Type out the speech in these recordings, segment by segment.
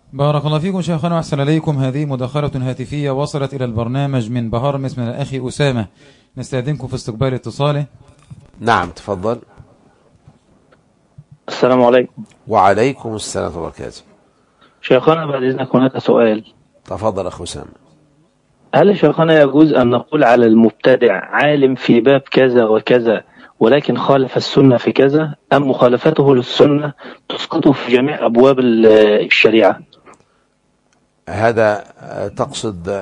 بارك الله فيكم شيخنا وأحسن إليكم. هذه مداخلة هاتفية وصلت إلى البرنامج من بهرمس من الأخ أسامة، نستأذنكم في استقبال اتصاله. نعم تفضل. السلام عليكم. وعليكم السلام ورحمة الله وبركاته. شيخنا بعد إذنك هناك سؤال. تفضل أخ أسامة. هل شيخنا يجوز أن نقول على المبتدع عالم في باب كذا وكذا ولكن خالف السنة في كذا، أم مخالفته للسنة تسقطه في جميع أبواب الشريعة؟ هذا تقصد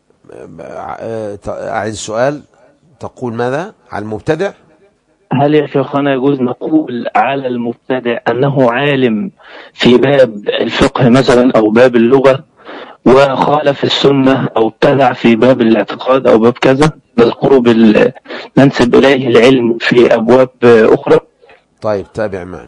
أعيد السؤال، تقول ماذا على المبتدع؟ هل يا شيخنا يجوز نقول على المبتدع أنه عالم في باب الفقه مثلا أو باب اللغة وخالف السنة أو ابتدع في باب الاعتقاد أو باب كذا، نذكره ننسب إليه العلم في أبواب أخرى؟ طيب تابع معي.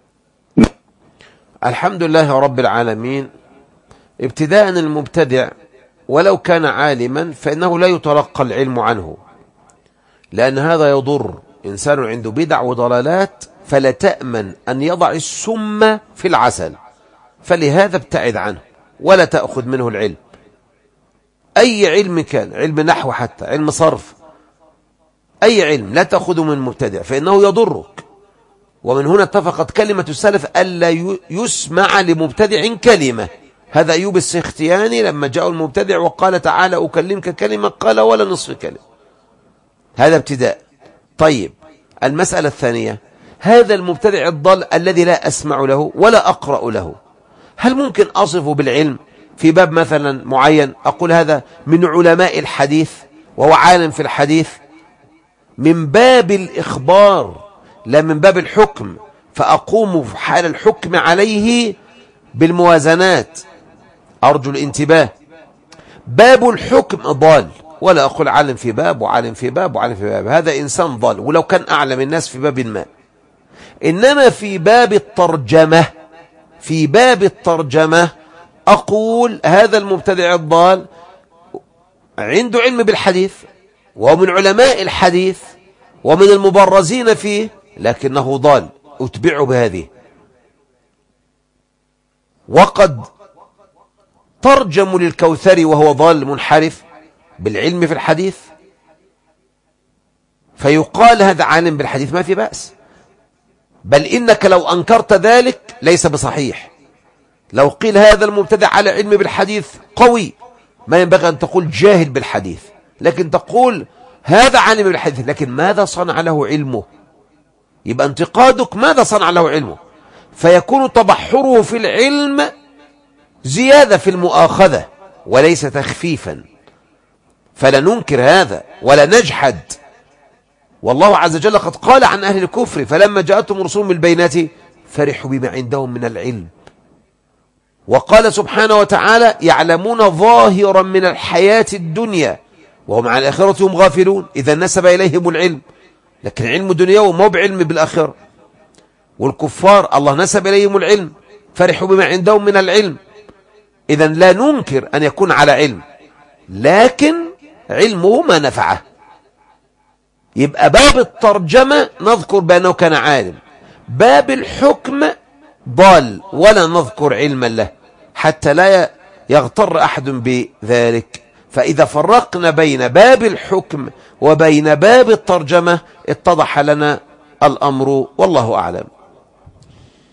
الحمد لله رب العالمين. ابتداء المبتدع ولو كان عالما فإنه لا يتلقى العلم عنه، لأن هذا يضر. إنسان عنده بدع وضلالات فلا تأمن أن يضع السم في العسل، فلهذا ابتعد عنه ولا تأخذ منه العلم. أي علم كان، علم نحو حتى علم صرف، أي علم لا تأخذه من مبتدع فإنه يضرك. ومن هنا اتفقت كلمة السلف ألا يسمع لمبتدع كلمة. هذا أيوب السختياني لما جاء المبتدع وقال تعالى أكلمك كلمة قال ولا نصف كلمة. هذا ابتداء. طيب المسألة الثانية، هذا المبتدع الضال الذي لا أسمع له ولا أقرأ له، هل ممكن أصفه بالعلم في باب مثلا معين، أقول هذا من علماء الحديث وهو عالم في الحديث من باب الإخبار لا من باب الحكم، فأقوم في حال الحكم عليه بالموازنات؟ أرجو الانتباه. باب الحكم ضال، ولا أقول عالم في باب وعالم في باب وعالم في باب، هذا إنسان ضال ولو كان أعلم الناس في باب ما. إنما في باب الترجمة، في باب الترجمة أقول هذا المبتدع الضال عنده علم بالحديث ومن علماء الحديث ومن المبرزين فيه، لكنه ضال، أتبعه بهذه. وقد ترجم للكوثري وهو ضال منحرف بالعلم في الحديث، فيقال هذا عالم بالحديث ما في بأس، بل إنك لو أنكرت ذلك ليس بصحيح. لو قيل هذا المبتدع على علم بالحديث قوي، ما ينبغي أن تقول جاهل بالحديث، لكن تقول هذا عالم بالحديث، لكن ماذا صنع له علمه؟ يبقى انتقادك ماذا صنع له علمه، فيكون تبحره في العلم زيادة في المؤاخذة وليس تخفيفا. فلا ننكر هذا ولا نجحد. والله عز وجل قد قال عن أهل الكفر فلما جاءتهم رسول بالبينات فرحوا بما عندهم من العلم. وقال سبحانه وتعالى يعلمون ظاهرا من الحياة الدنيا وهم عن الآخرة هم غافلون. إذا نسب إليهم العلم، لكن علم دنياهم مو بعلم بالآخرة. والكفار الله نسب إليهم العلم فرحوا بما عندهم من العلم. إذا لا ننكر أن يكون على علم، لكن علمه ما نفعه. يبقى باب الترجمة نذكر بأنه كان عالم، باب الحكم ضال ولا نذكر علما له حتى لا يغتر أحد بذلك. فإذا فرقنا بين باب الحكم وبين باب الترجمة اتضح لنا الأمر، والله أعلم.